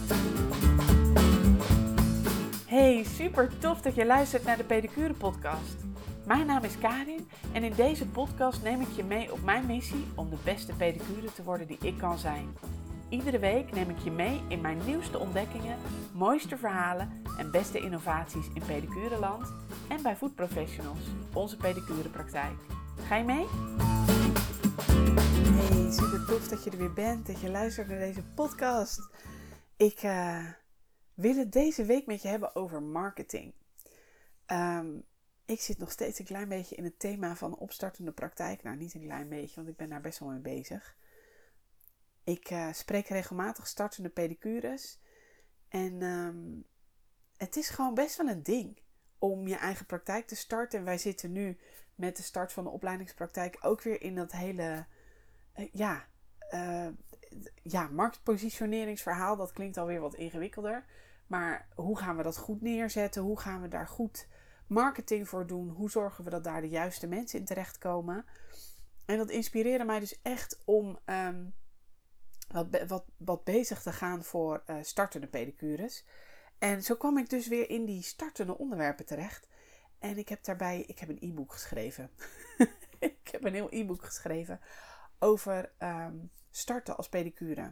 Hey, super tof dat je luistert naar de Pedicure podcast. Mijn naam is Karin en in deze podcast neem ik je mee op mijn missie om de beste pedicure te worden die ik kan zijn. Iedere week neem ik je mee in mijn nieuwste ontdekkingen, mooiste verhalen en beste innovaties in pedicureland en bij Food Professionals, onze pedicurepraktijk. Ga je mee? Hey, super tof dat je er weer bent, dat je luistert naar deze podcast. Ik wil het deze week met je hebben over marketing. Ik zit nog steeds een klein beetje in het thema van opstartende praktijk. Nou, niet een klein beetje, want ik ben daar best wel mee bezig. Ik spreek regelmatig startende pedicures. En het is gewoon best wel een ding om je eigen praktijk te starten. En wij zitten nu met de start van de opleidingspraktijk ook weer in dat hele marktpositioneringsverhaal. Dat klinkt alweer wat ingewikkelder. Maar hoe gaan we dat goed neerzetten? Hoe gaan we daar goed marketing voor doen? Hoe zorgen we dat daar de juiste mensen in terechtkomen? En dat inspireerde mij dus echt om wat bezig te gaan voor startende pedicures. En zo kwam ik dus weer in die startende onderwerpen terecht. En ik heb een e-book geschreven. Ik heb een heel e-book geschreven over starten als pedicure.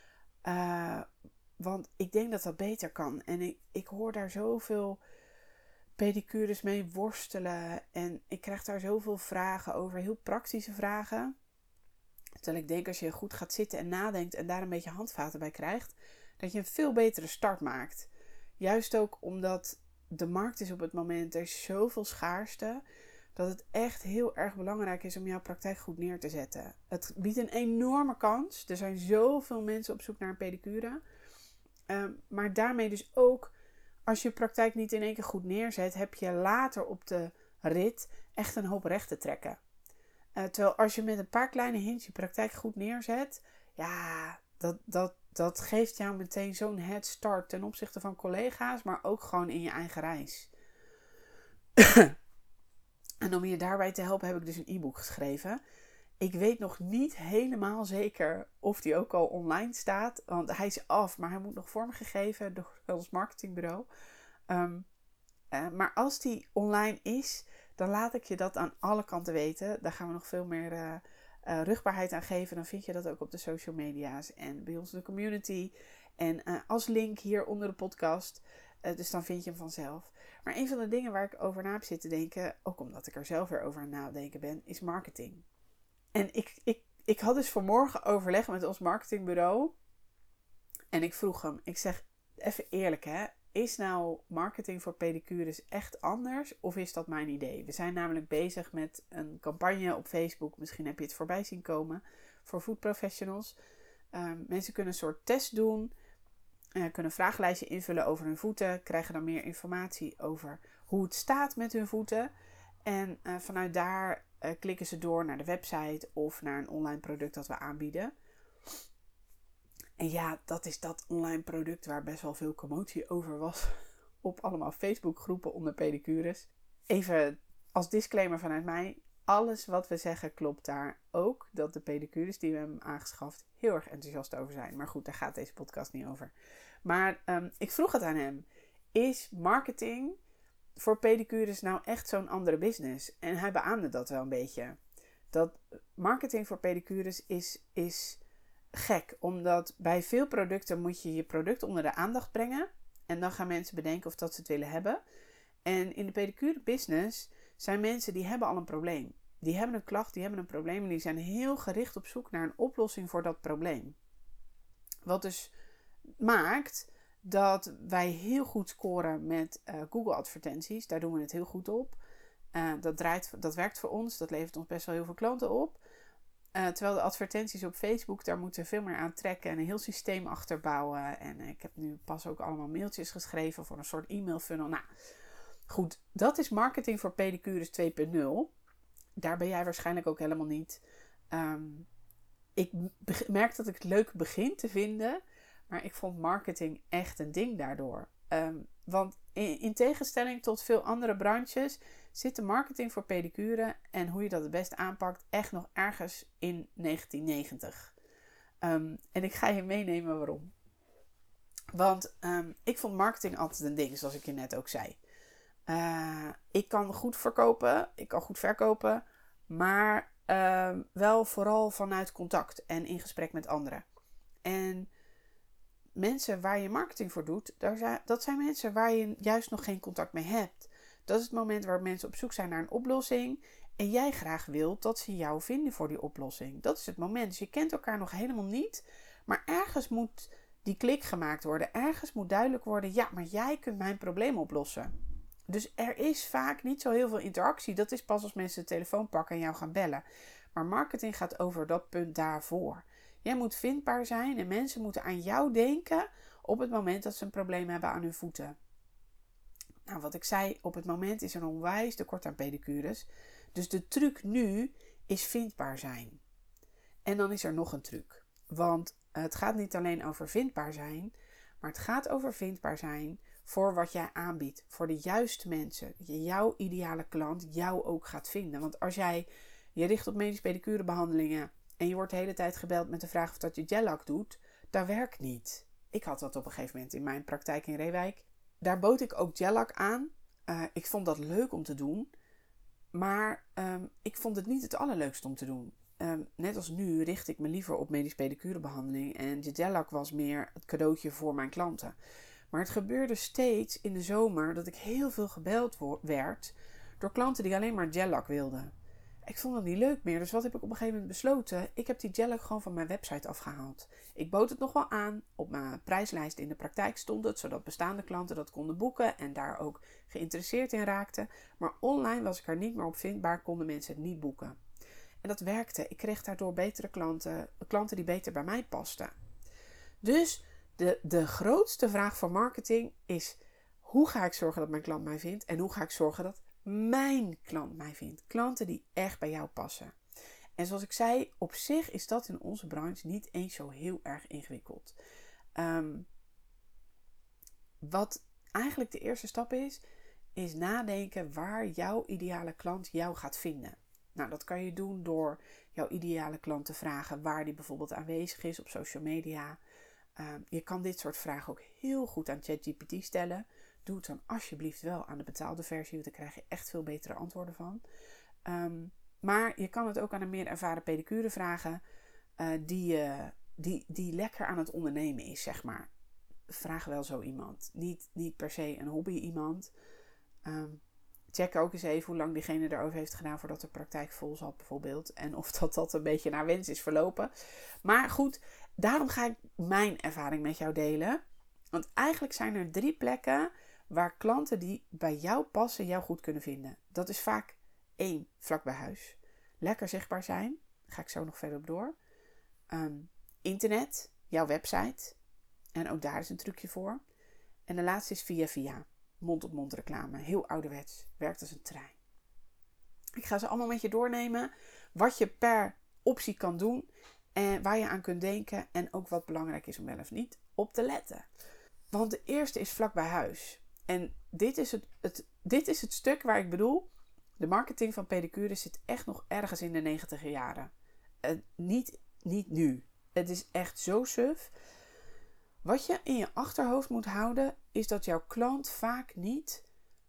Want ik denk dat dat beter kan. En ik hoor daar zoveel pedicures mee worstelen. En ik krijg daar zoveel vragen over. Heel praktische vragen. Terwijl ik denk als je goed gaat zitten en nadenkt en daar een beetje handvaten bij krijgt, dat je een veel betere start maakt. Juist ook omdat de markt is op het moment, er is zoveel schaarste, dat het echt heel erg belangrijk is om jouw praktijk goed neer te zetten. Het biedt een enorme kans. Er zijn zoveel mensen op zoek naar een pedicure. Maar daarmee dus ook, als je praktijk niet in één keer goed neerzet, heb je later op de rit echt een hoop recht te trekken. Terwijl als je met een paar kleine hints je praktijk goed neerzet, ja, dat geeft jou meteen zo'n head start ten opzichte van collega's, maar ook gewoon in je eigen reis. En om je daarbij te helpen heb ik dus een e-book geschreven. Ik weet nog niet helemaal zeker of die ook al online staat. Want hij is af, maar hij moet nog vormgegeven door ons marketingbureau. Maar als die online is, dan laat ik je dat aan alle kanten weten. Daar gaan we nog veel meer rugbaarheid aan geven. Dan vind je dat ook op de social media's en bij ons in de community. En als link hier onder de podcast. Dus dan vind je hem vanzelf. Maar een van de dingen waar ik over na heb zitten denken, ook omdat ik er zelf weer over aan het nadenken ben, is marketing. En ik had dus vanmorgen overleg met ons marketingbureau. En ik vroeg hem, ik zeg even eerlijk hè, is nou marketing voor pedicures echt anders of is dat mijn idee? We zijn namelijk bezig met een campagne op Facebook, misschien heb je het voorbij zien komen, voor Food Professionals. Mensen kunnen een soort test doen, kunnen een vragenlijstje invullen over hun voeten, krijgen dan meer informatie over hoe het staat met hun voeten. En vanuit daar klikken ze door naar de website of naar een online product dat we aanbieden. En ja, dat is dat online product waar best wel veel commotie over was op allemaal Facebookgroepen onder pedicures. Even als disclaimer vanuit mij, alles wat we zeggen klopt daar ook. Dat de pedicures die we hebben aangeschaft heel erg enthousiast over zijn. Maar goed, daar gaat deze podcast niet over. Maar ik vroeg het aan hem. Is marketing voor pedicures nou echt zo'n andere business? En hij beaamde dat wel een beetje. Dat marketing voor pedicures is gek. Omdat bij veel producten moet je je product onder de aandacht brengen. En dan gaan mensen bedenken of dat ze het willen hebben. En in de pedicure business zijn mensen die hebben al een probleem. Die hebben een klacht, die hebben een probleem. En die zijn heel gericht op zoek naar een oplossing voor dat probleem. Wat dus maakt dat wij heel goed scoren met Google advertenties. Daar doen we het heel goed op. Dat werkt voor ons. Dat levert ons best wel heel veel klanten op. Terwijl de advertenties op Facebook, daar moeten we veel meer aan trekken en een heel systeem achter bouwen. En ik heb nu pas ook allemaal mailtjes geschreven voor een soort e-mail funnel. Nou, goed, dat is marketing voor pedicures 2.0. Daar ben jij waarschijnlijk ook helemaal niet. Ik merk dat ik het leuk begin te vinden, maar ik vond marketing echt een ding daardoor. Want in tegenstelling tot veel andere branches zit de marketing voor pedicure en hoe je dat het best aanpakt echt nog ergens in 1990. En ik ga je meenemen waarom. Want ik vond marketing altijd een ding, zoals ik je net ook zei. Ik kan goed verkopen, ik kan goed verkopen, maar wel vooral vanuit contact en in gesprek met anderen. En mensen waar je marketing voor doet, dat zijn mensen waar je juist nog geen contact mee hebt. Dat is het moment waar mensen op zoek zijn naar een oplossing en jij graag wilt dat ze jou vinden voor die oplossing. Dat is het moment. Dus je kent elkaar nog helemaal niet, maar ergens moet die klik gemaakt worden. Ergens moet duidelijk worden, ja, maar jij kunt mijn probleem oplossen. Dus er is vaak niet zo heel veel interactie. Dat is pas als mensen de telefoon pakken en jou gaan bellen. Maar marketing gaat over dat punt daarvoor. Jij moet vindbaar zijn en mensen moeten aan jou denken op het moment dat ze een probleem hebben aan hun voeten. Nou, wat ik zei, op het moment is er een onwijs tekort aan pedicures. Dus de truc nu is vindbaar zijn. En dan is er nog een truc. Want het gaat niet alleen over vindbaar zijn, maar het gaat over vindbaar zijn voor wat jij aanbiedt. Voor de juiste mensen. Jouw ideale klant jou ook gaat vinden. Want als jij je richt op medisch pedicurebehandelingen en je wordt de hele tijd gebeld met de vraag of dat je gel-lak doet, dat werkt niet. Ik had dat op een gegeven moment in mijn praktijk in Reewijk. Daar bood ik ook gel-lak aan. Ik vond dat leuk om te doen. Maar ik vond het niet het allerleukste om te doen. Net als nu richt ik me liever op medisch pedicurebehandeling. En de gel-lak was meer het cadeautje voor mijn klanten. Maar het gebeurde steeds in de zomer dat ik heel veel gebeld werd door klanten die alleen maar gel-lak wilden. Ik vond dat niet leuk meer, dus wat heb ik op een gegeven moment besloten? Ik heb die gel-lak gewoon van mijn website afgehaald. Ik bood het nog wel aan, op mijn prijslijst in de praktijk stond het, zodat bestaande klanten dat konden boeken en daar ook geïnteresseerd in raakten. Maar online was ik er niet meer op vindbaar, konden mensen het niet boeken. En dat werkte. Ik kreeg daardoor betere klanten die beter bij mij pasten. Dus de grootste vraag voor marketing is: hoe ga ik zorgen dat mijn klant mij vindt? En hoe ga ik zorgen dat mijn klant mij vindt? Klanten die echt bij jou passen. En zoals ik zei, op zich is dat in onze branche niet eens zo heel erg ingewikkeld. Wat eigenlijk de eerste stap is nadenken waar jouw ideale klant jou gaat vinden. Nou, dat kan je doen door jouw ideale klant te vragen waar die bijvoorbeeld aanwezig is op social media. Je kan dit soort vragen ook heel goed aan ChatGPT stellen. Doe het dan alsjeblieft wel aan de betaalde versie, want daar krijg je echt veel betere antwoorden van. Maar je kan het ook aan een meer ervaren pedicure vragen die lekker aan het ondernemen is, zeg maar. Vraag wel zo iemand. Niet per se een hobby iemand. Check ook eens even hoe lang diegene erover heeft gedaan voordat de praktijk vol zat bijvoorbeeld. En of dat een beetje naar wens is verlopen. Maar goed, daarom ga ik mijn ervaring met jou delen. Want eigenlijk zijn er 3 plekken waar klanten die bij jou passen jou goed kunnen vinden. Dat is vaak 1, vlak bij huis. Lekker zichtbaar zijn. Daar ga ik zo nog verder op door. Internet, jouw website. En ook daar is een trucje voor. En de laatste is via. Mond-op-mond reclame. Heel ouderwets. Werkt als een trein. Ik ga ze allemaal met je doornemen. Wat je per optie kan doen. En waar je aan kunt denken. En ook wat belangrijk is om wel of niet op te letten. Want de eerste is vlak bij huis. En dit is het stuk waar ik bedoel. De marketing van pedicure zit echt nog ergens in de 90e jaren. Niet nu. Het is echt zo suf. Wat je in je achterhoofd moet houden, is dat jouw klant vaak niet...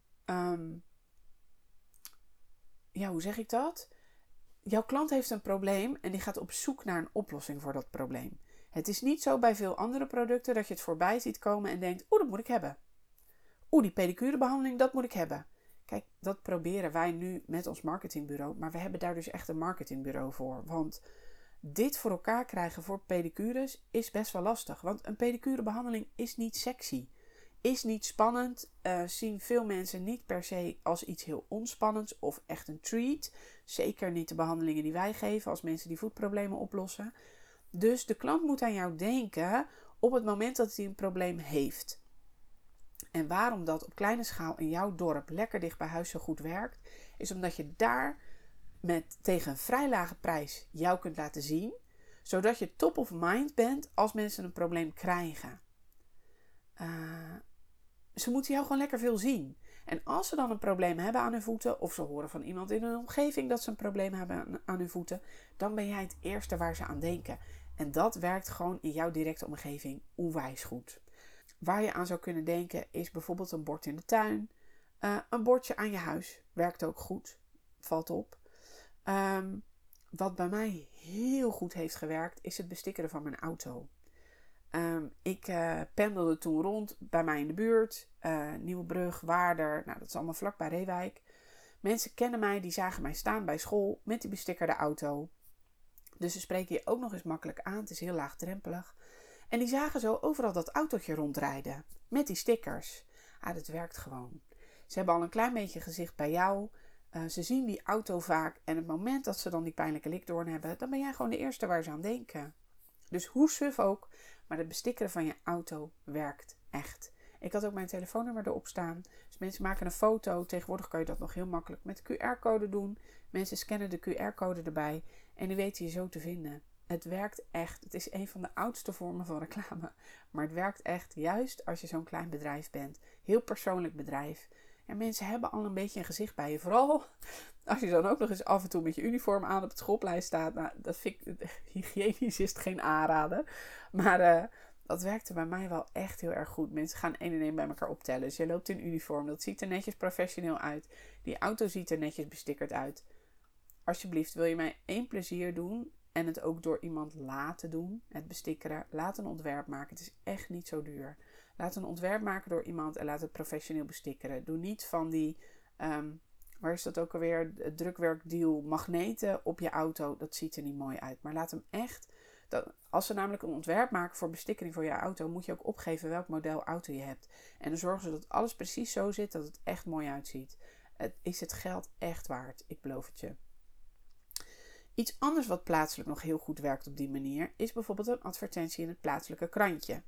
hoe zeg ik dat? Jouw klant heeft een probleem en die gaat op zoek naar een oplossing voor dat probleem. Het is niet zo bij veel andere producten dat je het voorbij ziet komen en denkt: dat moet ik hebben. Die pedicurebehandeling, dat moet ik hebben. Kijk, dat proberen wij nu met ons marketingbureau, maar we hebben daar dus echt een marketingbureau voor. Want dit voor elkaar krijgen voor pedicures is best wel lastig. Want een pedicurebehandeling is niet sexy. Is niet spannend. Zien veel mensen niet per se als iets heel ontspannends of echt een treat. Zeker niet de behandelingen die wij geven als mensen die voetproblemen oplossen. Dus de klant moet aan jou denken op het moment dat hij een probleem heeft. En waarom dat op kleine schaal in jouw dorp lekker dicht bij huis zo goed werkt, is omdat je daar tegen een vrij lage prijs jou kunt laten zien, zodat je top of mind bent als mensen een probleem krijgen. Ze moeten jou gewoon lekker veel zien. En als ze dan een probleem hebben aan hun voeten, of ze horen van iemand in hun omgeving dat ze een probleem hebben aan hun voeten, dan ben jij het eerste waar ze aan denken. En dat werkt gewoon in jouw directe omgeving onwijs goed. Waar je aan zou kunnen denken is bijvoorbeeld een bord in de tuin. Een bordje aan je huis. Werkt ook goed. Valt op. Wat bij mij heel goed heeft gewerkt is het bestikkeren van mijn auto. Ik pendelde toen rond bij mij in de buurt. Nieuwebrug, Waarder. Nou, dat is allemaal vlakbij Reewijk. Mensen kennen mij, die zagen mij staan bij school met die bestikkerde auto. Dus ze spreken je ook nog eens makkelijk aan. Het is heel laagdrempelig. En die zagen zo overal dat autootje rondrijden. Met die stickers. Dat werkt gewoon. Ze hebben al een klein beetje gezicht bij jou. Ze zien die auto vaak. En het moment dat ze dan die pijnlijke likdoorn hebben, dan ben jij gewoon de eerste waar ze aan denken. Dus hoe suf ook, maar het bestikkeren van je auto werkt echt. Ik had ook mijn telefoonnummer erop staan. Dus mensen maken een foto. Tegenwoordig kan je dat nog heel makkelijk met QR-code doen. Mensen scannen de QR-code erbij. En die weten je zo te vinden. Het werkt echt. Het is een van de oudste vormen van reclame. Maar het werkt echt juist als je zo'n klein bedrijf bent. Heel persoonlijk bedrijf. En mensen hebben al een beetje een gezicht bij je. Vooral als je dan ook nog eens af en toe met je uniform aan op het schoolplein staat. Nou, dat vind ik, hygiënisch is het geen aanrader. Maar dat werkte bij mij wel echt heel erg goed. Mensen gaan 1 en 1 bij elkaar optellen. Dus je loopt in uniform. Dat ziet er netjes professioneel uit. Die auto ziet er netjes bestickerd uit. Alsjeblieft, wil je mij 1 plezier doen en het ook door iemand laten doen, het bestikkeren, laat een ontwerp maken. Het is echt niet zo duur. Laat een ontwerp maken door iemand en laat het professioneel bestikkeren. Doe niet van die, waar is dat ook alweer, drukwerkdeal magneten op je auto. Dat ziet er niet mooi uit. Maar laat hem echt, als ze namelijk een ontwerp maken voor bestikkering voor je auto, moet je ook opgeven welk model auto je hebt. En dan zorgen ze dat alles precies zo zit dat het echt mooi uitziet. Het is het geld echt waard, ik beloof het je. Iets anders wat plaatselijk nog heel goed werkt op die manier is bijvoorbeeld een advertentie in het plaatselijke krantje.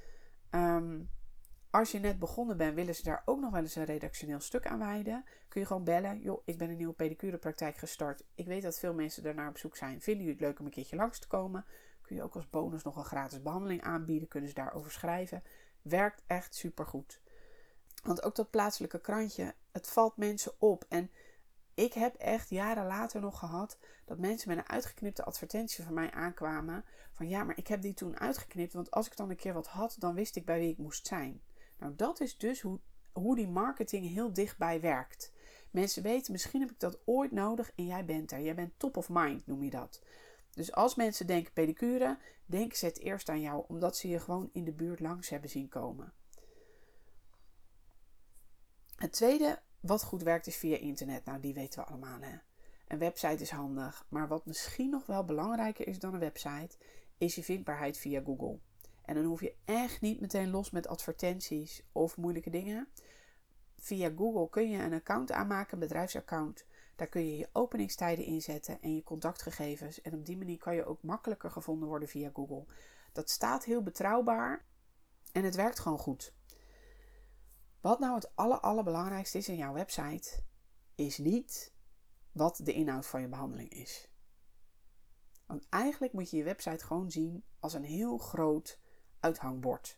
Als je net begonnen bent, willen ze daar ook nog wel eens een redactioneel stuk aan wijden. Kun je gewoon bellen. Joh, ik ben een nieuwe pedicurepraktijk gestart. Ik weet dat veel mensen daarnaar op zoek zijn. Vinden jullie het leuk om een keertje langs te komen? Kun je ook als bonus nog een gratis behandeling aanbieden. Kunnen ze daarover schrijven. Werkt echt supergoed. Want ook dat plaatselijke krantje, het valt mensen op. En ik heb echt jaren later nog gehad dat mensen met een uitgeknipte advertentie van mij aankwamen. Van ja, maar ik heb die toen uitgeknipt. Want als ik dan een keer wat had, dan wist ik bij wie ik moest zijn. Nou, dat is dus hoe die marketing heel dichtbij werkt. Mensen weten, misschien heb ik dat ooit nodig en jij bent er. Jij bent top of mind, noem je dat. Dus als mensen denken pedicure, denken ze het eerst aan jou. Omdat ze je gewoon in de buurt langs hebben zien komen. Het tweede wat goed werkt is via internet. Nou, die weten we allemaal, hè. Een website is handig. Maar wat misschien nog wel belangrijker is dan een website, is je vindbaarheid via Google. En dan hoef je echt niet meteen los met advertenties of moeilijke dingen. Via Google kun je een account aanmaken, een bedrijfsaccount. Daar kun je je openingstijden inzetten en je contactgegevens. En op die manier kan je ook makkelijker gevonden worden via Google. Dat staat heel betrouwbaar en het werkt gewoon goed. Wat nou het allerbelangrijkste is in jouw website, is niet wat de inhoud van je behandeling is. Want eigenlijk moet je je website gewoon zien als een heel groot uithangbord.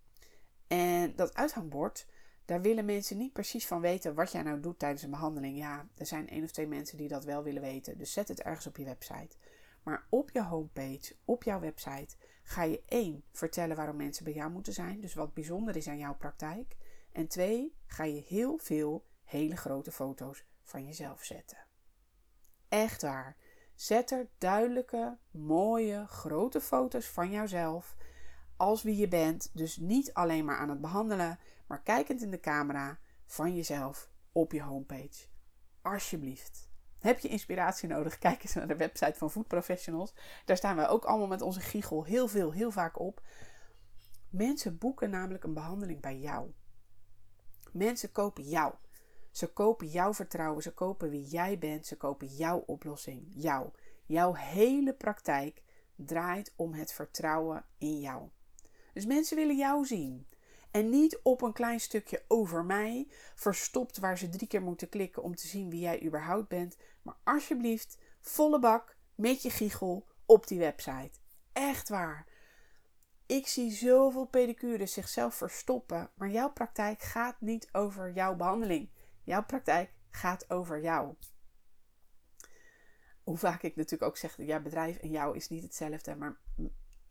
En dat uithangbord, daar willen mensen niet precies van weten wat jij nou doet tijdens een behandeling. Ja, er zijn 1 of 2 mensen die dat wel willen weten. Dus zet het ergens op je website. Maar op je homepage, op jouw website, ga je 1 vertellen waarom mensen bij jou moeten zijn. Dus wat bijzonder is aan jouw praktijk. En 2, ga je heel veel hele grote foto's van jezelf zetten. Echt waar. Zet er duidelijke, mooie, grote foto's van jouzelf als wie je bent. Dus niet alleen maar aan het behandelen, maar kijkend in de camera van jezelf op je homepage. Alsjeblieft. Heb je inspiratie nodig? Kijk eens naar de website van Food Professionals. Daar staan wij ook allemaal met onze giegel heel vaak op. Mensen boeken namelijk een behandeling bij jou. Mensen kopen jou. Ze kopen jouw vertrouwen. Ze kopen wie jij bent. Ze kopen jouw oplossing. Jou. Jouw hele praktijk draait om het vertrouwen in jou. Dus mensen willen jou zien. En niet op een klein stukje over mij, verstopt waar ze 3 keer moeten klikken om te zien wie jij überhaupt bent. Maar alsjeblieft, volle bak met je giegel op die website. Echt waar. Ik zie zoveel pedicures zichzelf verstoppen, maar jouw praktijk gaat niet over jouw behandeling. Jouw praktijk gaat over jou. Hoe vaak ik natuurlijk ook zeg, ja, bedrijf en jou is niet hetzelfde, maar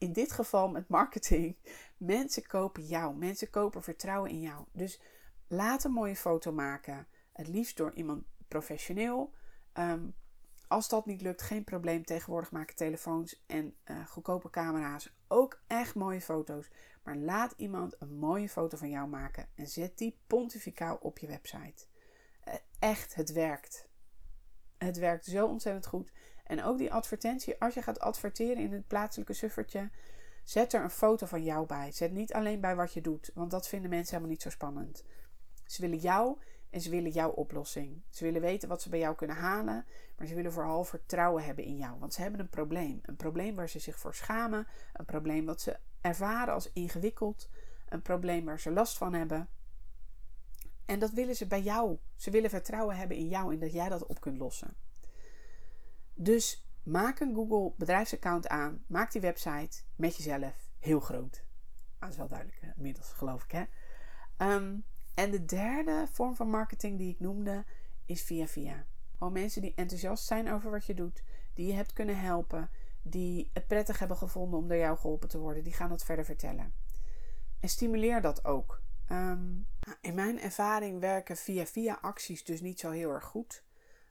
in dit geval met marketing, mensen kopen jou. Mensen kopen vertrouwen in jou. Dus laat een mooie foto maken. Het liefst door iemand professioneel. Als dat niet lukt, geen probleem. Tegenwoordig maken telefoons en goedkope camera's ook echt mooie foto's. Maar laat iemand een mooie foto van jou maken. En zet die pontificaal op je website. Echt, het werkt. Het werkt zo ontzettend goed. En ook die advertentie, als je gaat adverteren in het plaatselijke suffertje, zet er een foto van jou bij. Zet niet alleen bij wat je doet, want dat vinden mensen helemaal niet zo spannend. Ze willen jou en ze willen jouw oplossing. Ze willen weten wat ze bij jou kunnen halen, maar ze willen vooral vertrouwen hebben in jou. Want ze hebben een probleem. Een probleem waar ze zich voor schamen. Een probleem wat ze ervaren als ingewikkeld. Een probleem waar ze last van hebben. En dat willen ze bij jou. Ze willen vertrouwen hebben in jou en dat jij dat op kunt lossen. Dus maak een Google bedrijfsaccount aan. Maak die website met jezelf heel groot. Dat is wel duidelijk inmiddels, geloof ik. Hè? En de derde vorm van marketing die ik noemde is via. Gewoon mensen die enthousiast zijn over wat je doet. Die je hebt kunnen helpen. Die het prettig hebben gevonden om door jou geholpen te worden. Die gaan dat verder vertellen. En stimuleer dat ook. In mijn ervaring werken via acties dus niet zo heel erg goed.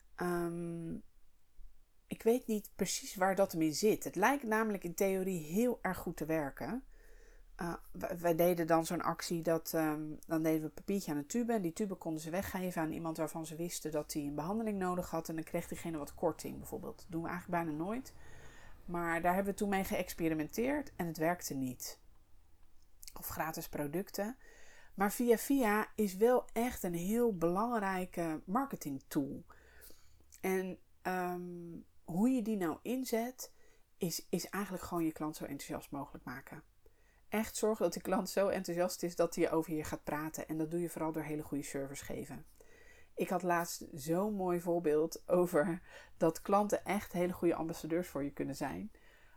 Ik weet niet precies waar dat hem in zit. Het lijkt namelijk in theorie heel erg goed te werken. Wij deden dan zo'n actie dan deden we een papiertje aan een tube. En die tube konden ze weggeven aan iemand waarvan ze wisten dat hij een behandeling nodig had. En dan kreeg diegene wat korting bijvoorbeeld. Dat doen we eigenlijk bijna nooit. Maar daar hebben we toen mee geëxperimenteerd en het werkte niet. Of gratis producten. Maar via is wel echt een heel belangrijke marketing tool. En hoe je die nou inzet, is eigenlijk gewoon je klant zo enthousiast mogelijk maken. Echt zorgen dat die klant zo enthousiast is dat hij over je gaat praten. En dat doe je vooral door hele goede service geven. Ik had laatst zo'n mooi voorbeeld over dat klanten echt hele goede ambassadeurs voor je kunnen zijn.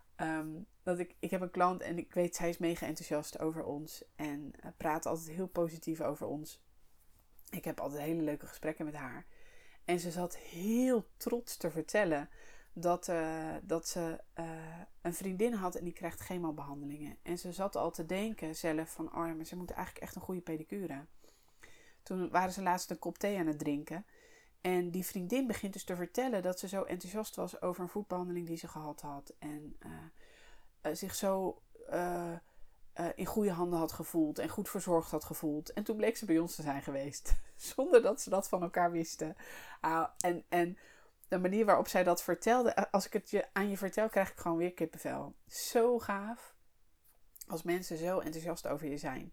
Ik heb een klant en ik weet, zij is mega enthousiast over ons. En praat altijd heel positief over ons. Ik heb altijd hele leuke gesprekken met haar. En ze zat heel trots te vertellen dat ze een vriendin had en die krijgt chemobehandelingen. En ze zat al te denken zelf van, oh ja, maar ze moet eigenlijk echt een goede pedicure. Toen waren ze laatst een kop thee aan het drinken. En die vriendin begint dus te vertellen dat ze zo enthousiast was over een voetbehandeling die ze gehad had. En zich zo in goede handen had gevoeld en goed verzorgd had gevoeld. En toen bleek ze bij ons te zijn geweest. Zonder dat ze dat van elkaar wisten. En de manier waarop zij dat vertelde, als ik het aan je vertel, krijg ik gewoon weer kippenvel. Zo gaaf als mensen zo enthousiast over je zijn.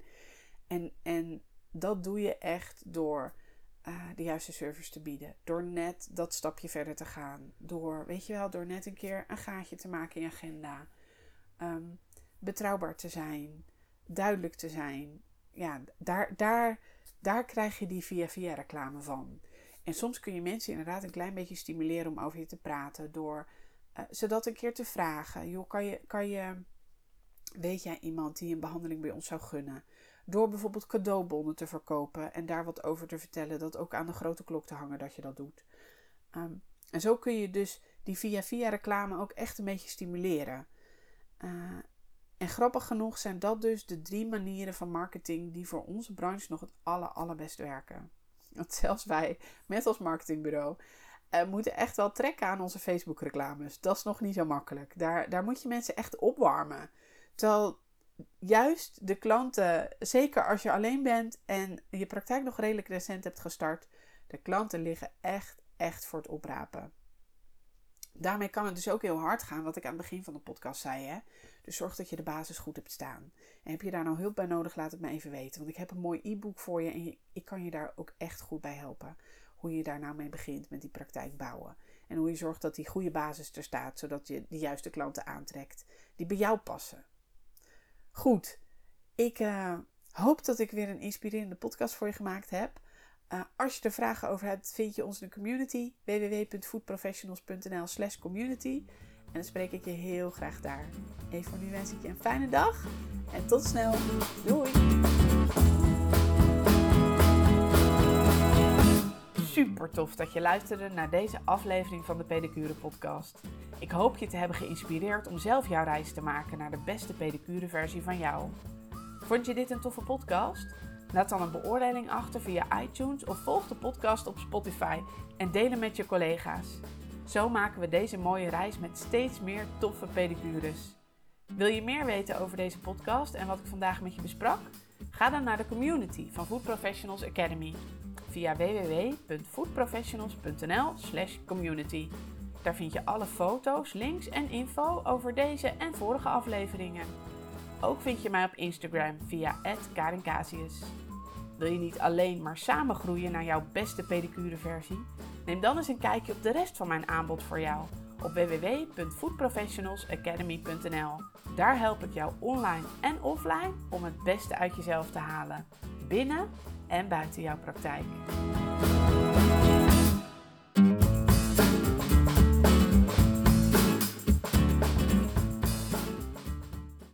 En dat doe je echt door de juiste service te bieden. Door net dat stapje verder te gaan. Door net een keer een gaatje te maken in je agenda. Betrouwbaar te zijn. Duidelijk te zijn. Ja, daar krijg je die via reclame van. En soms kun je mensen inderdaad een klein beetje stimuleren om over je te praten. Door ze dat een keer te vragen. Joh, weet jij iemand die een behandeling bij ons zou gunnen? Door bijvoorbeeld cadeaubonnen te verkopen en daar wat over te vertellen. Dat ook aan de grote klok te hangen dat je dat doet. En zo kun je dus die via reclame ook echt een beetje stimuleren. En grappig genoeg zijn dat dus de 3 manieren van marketing die voor onze branche nog het allerbest werken. Want zelfs wij, met ons marketingbureau, moeten echt wel trekken aan onze Facebook reclames. Dat is nog niet zo makkelijk. Daar moet je mensen echt opwarmen. Terwijl juist de klanten, zeker als je alleen bent en je praktijk nog redelijk recent hebt gestart, de klanten liggen echt voor het oprapen. Daarmee kan het dus ook heel hard gaan, wat ik aan het begin van de podcast zei. Hè? Dus zorg dat je de basis goed hebt staan. En heb je daar nou hulp bij nodig, laat het me even weten. Want ik heb een mooi e-book voor je en ik kan je daar ook echt goed bij helpen. Hoe je daar nou mee begint met die praktijk bouwen. En hoe je zorgt dat die goede basis er staat, zodat je de juiste klanten aantrekt die bij jou passen. Goed, ik hoop dat ik weer een inspirerende podcast voor je gemaakt heb. Als je er vragen over hebt, vind je ons in de community. www.foodprofessionals.nl/community. En dan spreek ik je heel graag daar. Even voor nu wens ik je een fijne dag. En tot snel. Doei! super tof dat je luisterde naar deze aflevering van de Pedicure Podcast. Ik hoop je te hebben geïnspireerd om zelf jouw reis te maken naar de beste pedicure versie van jou. Vond je dit een toffe podcast? Laat dan een beoordeling achter via iTunes of volg de podcast op Spotify en deel hem met je collega's. Zo maken we deze mooie reis met steeds meer toffe pedicures. Wil je meer weten over deze podcast en wat ik vandaag met je besprak? Ga dan naar de community van Food Professionals Academy via www.foodprofessionals.nl/community. Daar vind je alle foto's, links en info over deze en vorige afleveringen. Ook vind je mij op Instagram via @KarinCasius. Wil je niet alleen maar samen groeien naar jouw beste pedicureversie? Neem dan eens een kijkje op de rest van mijn aanbod voor jou op www.foodprofessionalsacademy.nl. Daar help ik jou online en offline om het beste uit jezelf te halen, binnen en buiten jouw praktijk.